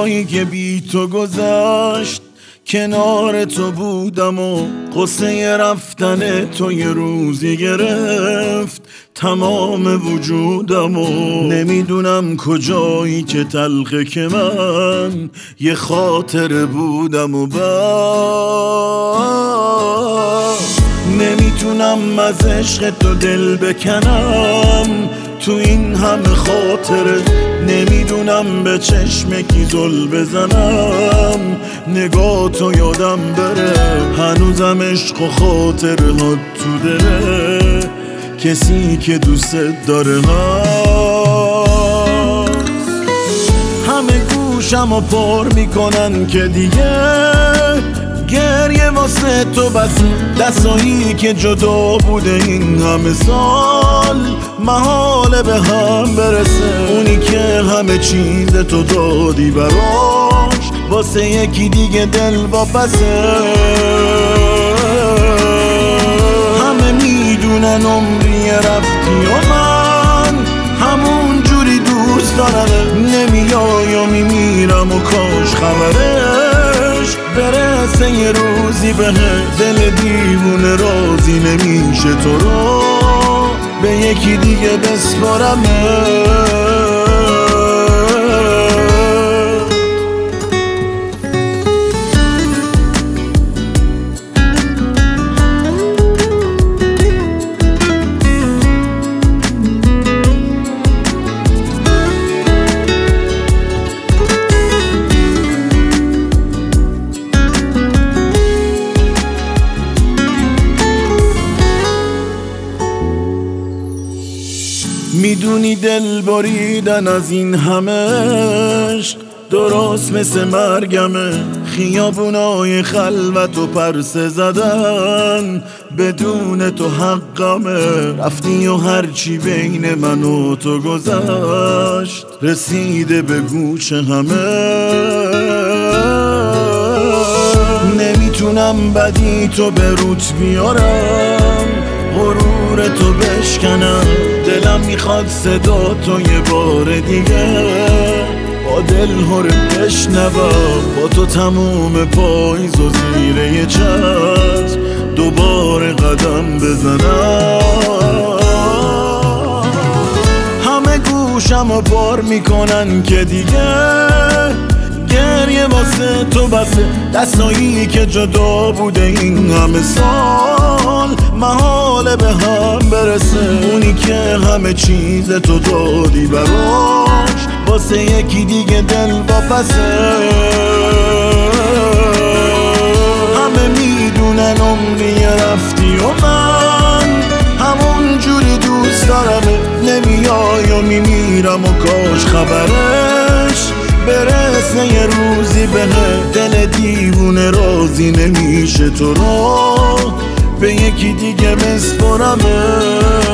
روزایی که بی تو گذشت کنار تو بودم و قصه رفتن تو یه روزی گرفت تمام وجودم و نمیدونم کجایی که تلخه که من یه خاطره بودم و نمیتونم از عشق تو دل بکنم تو این همه خاطره نمیدونم به چشم کی زل بزنم نگاه تو یادم بره هنوزم عشق و خاطره ها تو دله کسی که دوست داره همه گوشم و پر میکنن که دیگه گریه واسه تو بس دستایی که جدا بوده این همه سال محاله به هم برسه اونی که همه چیز تو دادی براش واسه یکی دیگه دل واپسه همه میدونن عمری رفتی و من همون جوری دوست دارم نمیای و میمیرم و کاش خبرش برسه یه روزی به دل دیوونه راضی نمیشه تو رو به یکی دیگه بسپارم میدونی دل بریدن از این همه عشق درست مثل مرگمه خیابونای خلوت و پرسه زدن بدون تو حقمه رفتی و هرچی بین من و تو گذشت رسیده به گوش همه نمیتونم بدی تو به روت بیارم غرور تو بشکنم دلم میخواد صدا تو یه بار دیگه با دل هره بشنوم با تو تموم پاییز و زیر یه چتر دوباره قدم بزنم همه گوشم و بار میکنن که دیگه گریه واسه تو بسه دستایی که جدا بوده این همه سال محاله به هم برسه اونی که همه چیز تو دادی براش واسه یکی دیگه دل واپسه همه میدونن عمری رفتی و من همون جوری دوست دارم نمیای و میمیرم و کاش خبرش برسه یه روزی به دل دیوونه راضی نمیشه تو رو به یکی دیگه بسپارم